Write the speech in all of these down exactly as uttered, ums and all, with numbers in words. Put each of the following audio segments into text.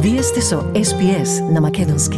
Вие сте со Ес Би Ес на Македонски.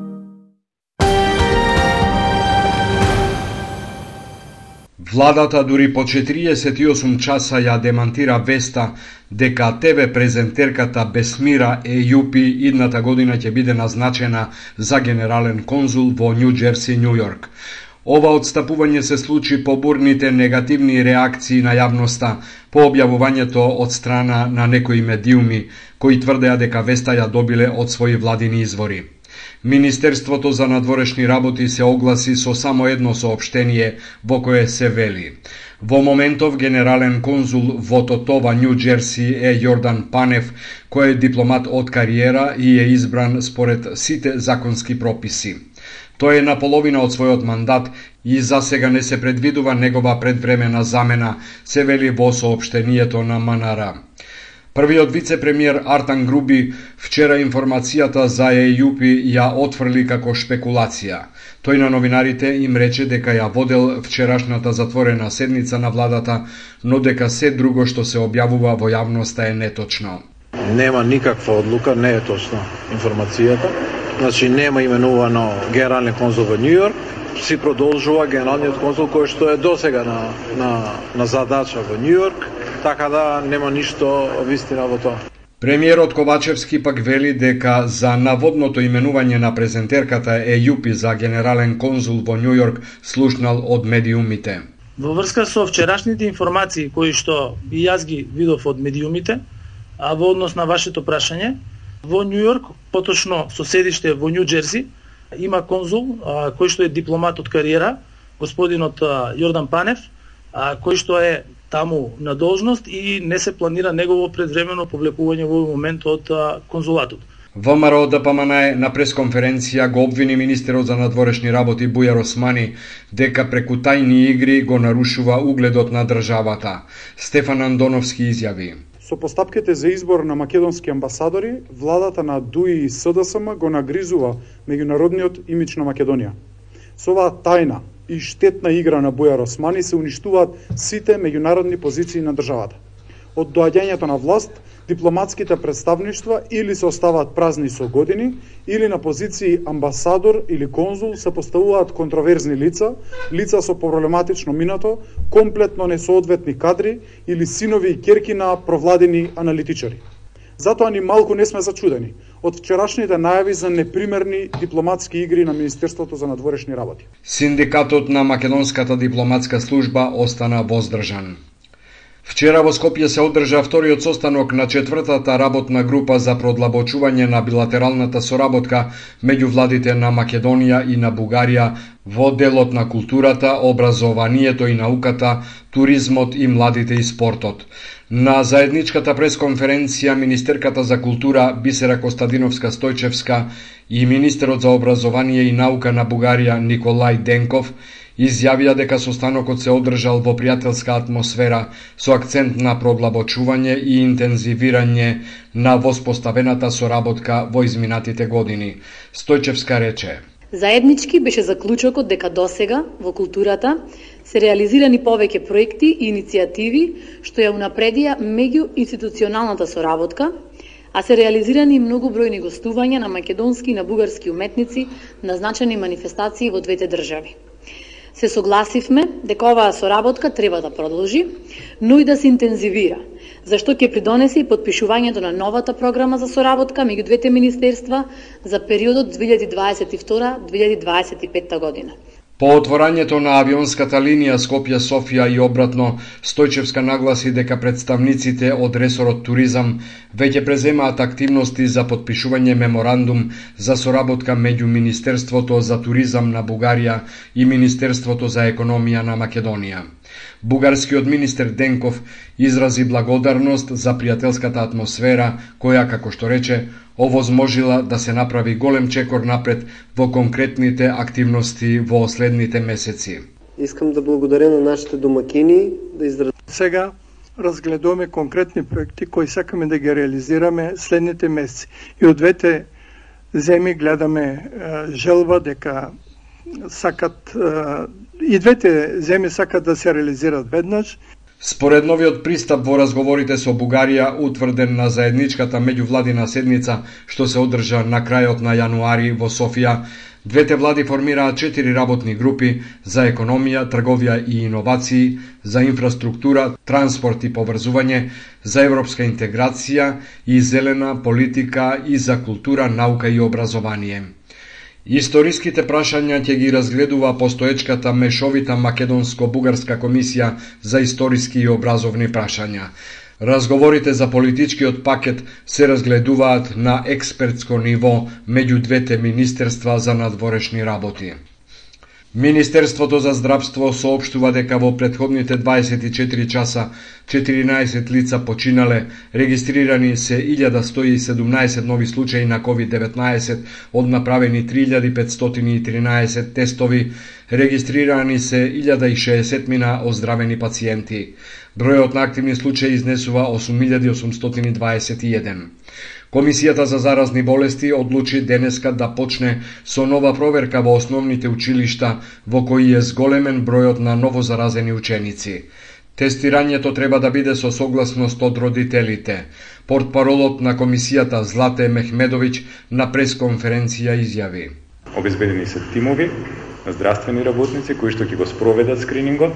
Владата дури по четириесет и осум часа ја демантира веста дека Те Ви презентерката Бесмира Ејупи идната година ќе биде назначена за генерален конзул во Њу Џерси, Њу Јорк. Ова отстапување се случи по бурните негативни реакции на јавноста по објавувањето од страна на некои медиуми кои тврдеа дека веста ја добиле од своји владини извори. Министерството за надворешни работи се огласи со само едно соопштение во кое се вели: во моментов генерален конзул во Тотова, Њу Џерси е Јордан Панев, кој е дипломат од кариера и е избран според сите законски прописи. Тој е на половина од својот мандат и за сега не се предвидува негова предвремена замена, се вели во соопштението на М Н Р. Првиот вице-премиер Артан Груби вчера информацијата за Ејупи ја отфрли како шпекулација. Тој на новинарите им рече дека ја водел вчерашната затворена седница на владата, но дека се друго што се објавува во јавноста е неточно. Нема никаква одлука, не е точна информацијата. Значи нема именувано генерален конзул во Њу Јорк, си продолжува генералниот конзул кој што е досега на, на, на задача во Њу Јорк, така да нема ништо вистина во тоа. Премиерот Ковачевски пак вели дека за наводното именување на презентерката Ејупи за генерален конзул во Њу Јорк слушнал од медиумите. Во врска со вчерашните информации кои што и јас ги видов од медиумите, а во однос на вашето прашање, во Њу Јорк, поточно со седиште во Њу Џерси, има конзул а, кој што е дипломат од кариера, господинот а, Јордан Панев, а, кој што е таму на должност и не се планира негово предвремено повлекување во овој момент од а, конзулатот. ВМРО Д П М Н на пресконференција го обвини министерот за надворешни работи Бујар Османи дека преку тајни игри го нарушува угледот на државата. Стефан Андоновски изјави: Со постапките за избор на македонски амбасадори, владата на Д У И и С Д С М го нагризува меѓународниот имидж на Македонија. Со оваа тајна и штетна игра на Бујар Османи се уништуваат сите меѓународни позиции на државата. Од доаѓањето на власт, дипломатските представништва или се оставаат празни со години, или на позиции амбасадор или конзул се поставуваат контроверзни лица, лица со проблематично минато, комплетно несоодветни кадри или синови и ќерки на провладени аналитичари. Затоа ни малку не сме зачудени од вчерашните најави за непримерни дипломатски игри на Министерството за надворешни работи. Синдикатот на Македонската дипломатска служба остана воздржан. Вчера во Скопје се одржа вториот состанок на четвртата работна група за продлабочување на билатералната соработка меѓу владите на Македонија и на Бугарија во делот на културата, образованието и науката, туризмот и младите и спортот. На заедничката пресконференција министерката за култура Бисера Костадиновска Стојчевска и министерот за образование и наука на Бугарија Николај Денков изјавија дека состанокот се одржал во пријателска атмосфера со акцент на продлабочување и интензивирање на воспоставената соработка во изминатите години. Стојчевска рече: Заеднички беше заклучокот дека досега во културата се реализирани повеќе проекти и иницијативи што ја унапредија меѓуинституционалната соработка, а се реализирани и многобројни гостувања на македонски и на бугарски уметници на значајни манифестации во двете држави. Се согласивме дека оваа соработка треба да продолжи, но и да се интензивира, зашто ќе придонесе и потпишувањето на новата програма за соработка меѓу двете министерства за периодот две илјади дваесет и втора до две илјади дваесет и петта година. По отворањето на авионската линија Скопје-Софија и обратно, Стојчевска нагласи дека представниците од ресорот туризам веќе преземаат активности за потпишување меморандум за соработка меѓу Министерството за туризам на Бугарија и Министерството за економија на Македонија. Бугарскиот министер Денков изрази благодарност за пријателската атмосфера која, како што рече, овозможила да се направи голем чекор напред во конкретните активности во следните месеци. Искам да благодаря на нашите домакини, да изразя. Сега разгледуваме конкретни проекти кои сакаме да ги реализираме следните месеци. И од двете земји гледаме е, желба дека сакат е, и двете земји сакат да се реализират веднаш. Според новиот пристап во разговорите со Бугарија, утврден на заедничката меѓувладина седница што се одржа на крајот на јануари во Софија, двете влади формираат четири работни групи за економија, трговија и иновации, за инфраструктура, транспорт и поврзување, за европска интеграција и зелена политика и за култура, наука и образование. Историските прашања ќе ги разгледува постоечката мешовита македонско-бугарска комисија за историски и образовни прашања. Разговорите за политичкиот пакет се разгледуваат на експертско ниво меѓу двете министерства за надворешни работи. Министерството за здравство соопштува дека во претходните дваесет и четири часа четиринаесет лица починале, регистрирани се илјада сто и седумнаесет нови случаи на ковид деветнаесет, од направени три илјади петстотини и тринаесет тестови, регистрирани се илјада и шеесет мина оздравени пациенти. Бројот на активни случаи изнесува осум илјади осумстотини дваесет и еден. Комисијата за заразни болести одлучи денеска да почне со нова проверка во основните училишта во кои е зголемен бројот на новозаразени ученици. Тестирањето треба да биде со согласност од родителите. Портпаролот на комисијата Злате Мехмедовиќ на пресконференција изјави: Обезбедени се тимови на здравствени работници кои што ќе го спроведат скринингот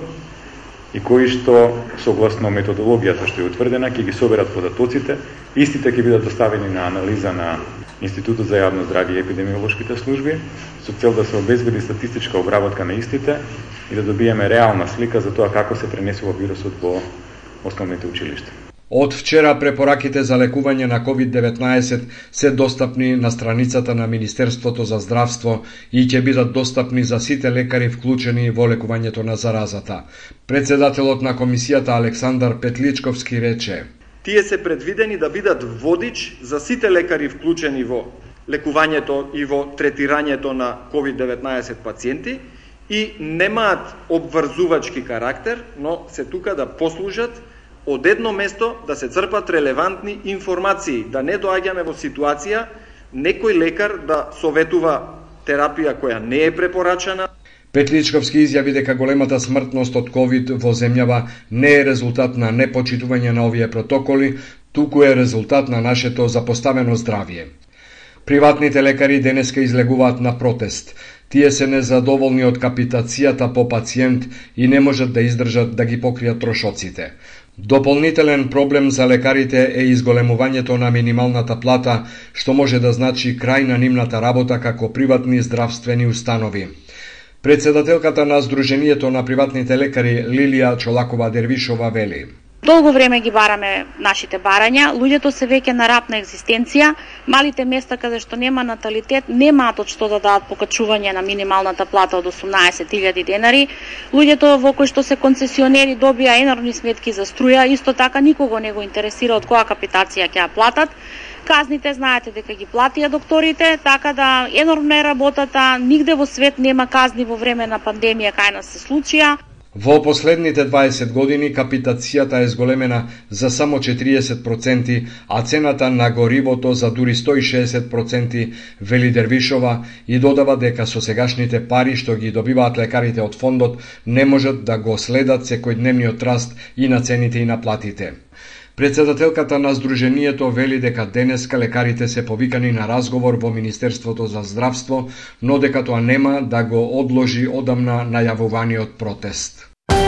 и кои што, согласно методологијата што е утврдена, ќе ги соберат податоците. Истите ќе бидат доставени на анализа на Институтот за јавно здравје и епидемиолошките служби, со цел да се обезбеди статистичка обработка на истите и да добиеме реална слика за тоа како се пренесува вирусот во основните училишта. Од вчера препораките за лекување на ковид деветнаесет се достапни на страницата на Министерството за здравство и ќе бидат достапни за сите лекари вклучени во лекувањето на заразата. Председателот на комисијата Александар Петличковски рече: Тие се предвидени да бидат водич за сите лекари вклучени во лекувањето и во третирањето на ковид деветнаесет пациенти и немаат обврзувачки карактер, но се тука да послужат од едно место да се црпат релевантни информации, да не доаѓаме во ситуација некој лекар да советува терапија која не е препорачана. Петличковски изјави дека големата смртност од ковид во земјава не е резултат на непочитување на овие протоколи, туку е резултат на нашето запоставено здравје. Приватните лекари денеска излегуваат на протест. Тие се незадоволни од капитацијата по пациент и не можат да издржат да ги покријат трошоците. Дополнителен проблем за лекарите е изголемувањето на минималната плата, што може да значи крај на нивната работа како приватни здравствени установи. Председателката на Сдруженијето на приватните лекари Лилија Чолакова-Дервишова вели: Долго време ги бараме нашите барања, луѓето се веќе на рап на екзистенција, малите места каде што нема наталитет немаат од што да дадат покачување на минималната плата од осумнаесет илјади денари, луѓето во кои што се концесионери добија енормни сметки за струја, исто така никого не го интересира од која капитација ќе ја платат. Казните знаете дека ги платија докторите, така да енормна е работата, нигде во свет нема казни во време на пандемија кај нас се случија. Во последните дваесет години капитацијата е зголемена за само четириесет проценти, а цената на горивото за дури сто и шеесет проценти, вели Дервишова и додава дека со сегашните пари што ги добиваат лекарите од фондот не можат да го следат секојдневниот раст и на цените и на платите. Председателката на Сдруженијето вели дека денеска лекарите се повикани на разговор во Министерството за здравство, но дека тоа нема да го одложи одамна најавуваниот протест.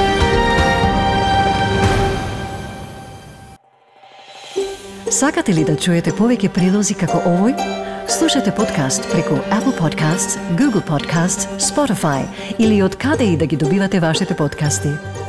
Сакате ли да чуете повеќе прилози како овој? Слушате подкаст преку Apple Podcasts, Google Podcasts, Spotify или од каде и да ги добивате вашите подкасти.